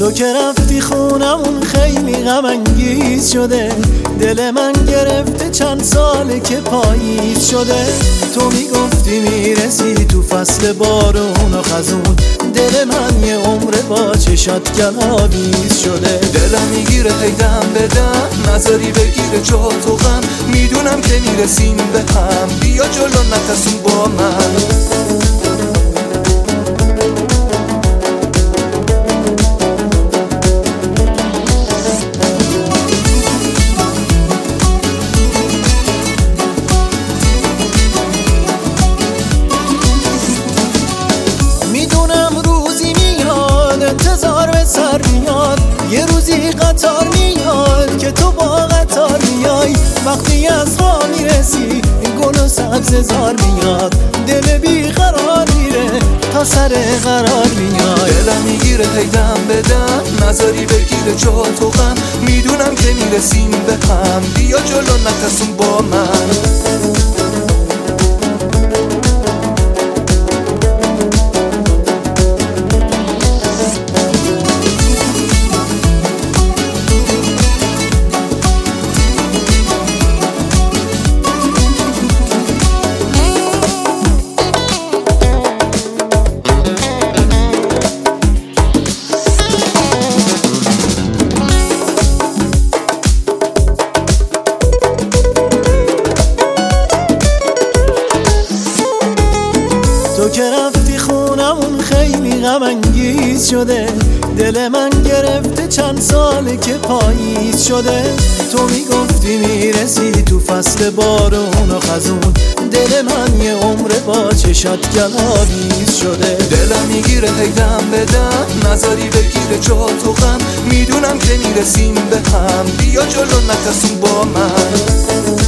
تو که رفتی خونمون خیلی غم انگیز شده، دل من گرفته چند ساله که پاییز شده. تو میگفتی میرسی تو فصل بارون و خزون، دل من یه عمر با چشات گلابیز شده. دلم میگیره هیدم بدم، نظری بگیره جا تو غم، میدونم که میرسیم به هم، بیا جلو نترسون با من. انتظار به سر میاد، یه روزی قطار میاد که تو با قطار میای. وقتی از راه میرسی گل و سبز زار میاد، دل بی قرار میره تا سر قرار میاد. دلم میگیره هیدم بدم، نظری بگیره جا تو غم، میدونم که میرسیم به هم، بیا جلو نترسون با من. تو که رفتی خونمون خیلی غم انگیز شده، دل من گرفته چند ساله که پاییز شده. تو میگفتی میرسی تو فصل بارون و خزون، دل من یه عمر با چشات گلابیز شده. دلم میگیره هیدم بدم، نظری بگیره جا تو غم، میدونم که میرسیم به هم، بیا جلو نترسون با من.